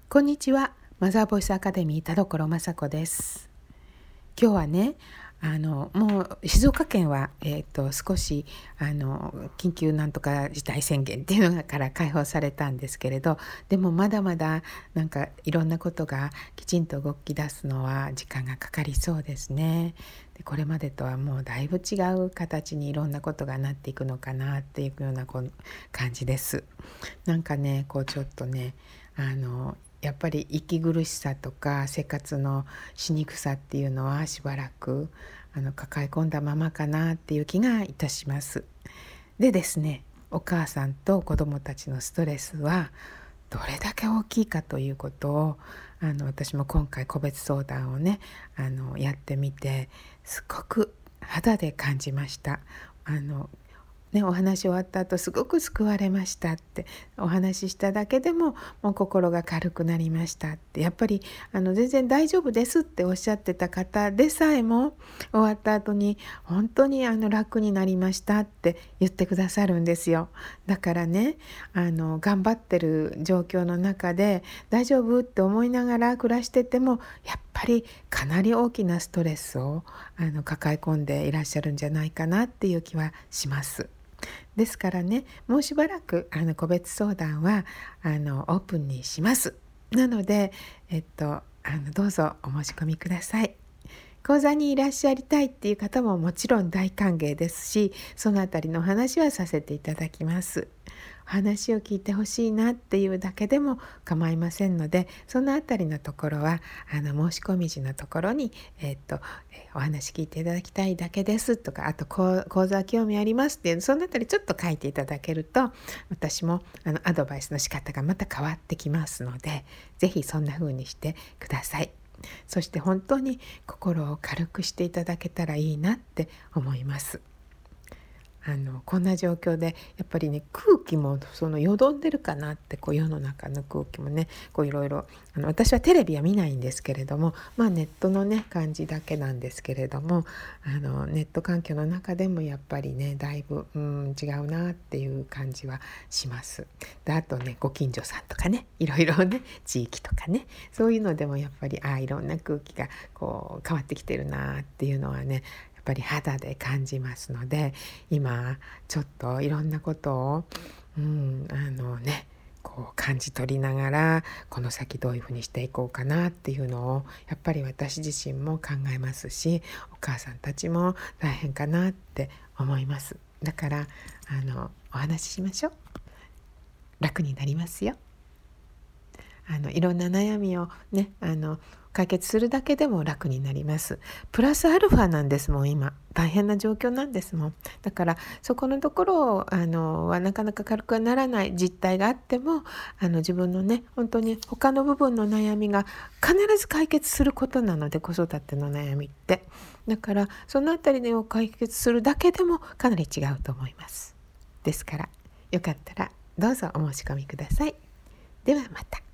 こんにちは。マザーボイスアカデミー田所雅子です。今日はね、もう静岡県は、少し緊急なんとか事態宣言っていうのから解放されたんですけれど、でもまだまだなんかいろんなことがきちんと動き出すのは時間がかかりそうですね。でこれまでとはもうだいぶ違う形にいろんなことがなっていくのかなっていうような感じです。なんかね、ちょっとね、やっぱり息苦しさとか生活のしにくさっていうのはしばらく抱え込んだままかなっていう気がいたします。でですね、お母さんと子どもたちのストレスはどれだけ大きいかということを私も今回個別相談をねやってみてすごく肌で感じました。お話終わった後すごく救われましたってお話ししただけでももう心が軽くなりましたって、やっぱり全然大丈夫ですっておっしゃってた方でさえも終わった後に本当に楽になりましたって言ってくださるんですよ。だからね、頑張ってる状況の中で大丈夫って思いながら暮らしててもやっぱりかなり大きなストレスを抱え込んでいらっしゃるんじゃないかなっていう気はします。ですからね、もうしばらく個別相談はオープンにします。なので、どうぞお申し込みください。講座にいらっしゃりたいっていう方ももちろん大歓迎ですし、そのあたりのお話はさせていただきます。お話を聞いてほしいなっていうだけでも構いませんので、そのあたりのところは申し込み時のところに、お話聞いていただきたいだけですとか、あと講座興味ありますっていうそのあたりちょっと書いていただけると、私もアドバイスの仕方がまた変わってきますので、ぜひそんな風にしてください。そして本当に心を軽くしていただけたらいいなって思います。こんな状況でやっぱりね、空気もよどんでるかなって世の中の空気もねいろいろ私はテレビは見ないんですけれども、ネットのね感じだけなんですけれどもネット環境の中でもやっぱりねだいぶ違うなっていう感じはします。であとね、ご近所さんとかね、いろいろね地域とかね、そういうのでもやっぱりいろんな空気が変わってきてるなっていうのはねやっぱり肌で感じますので、今ちょっといろんなことを感じ取りながらこの先どういうふうにしていこうかなっていうのをやっぱり私自身も考えますし、お母さんたちも大変かなって思います。だからお話ししましょう。楽になりますよ。いろんな悩みをね解決するだけでも楽になります。プラスアルファなんですもん。今大変な状況なんですもん。だからそこのところをはなかなか軽くはならない実態があっても自分のね本当に他の部分の悩みが必ず解決することなので、子育ての悩みってだからそのあたりを解決するだけでもかなり違うと思います。ですからよかったらどうぞお申し込みください。ではまた。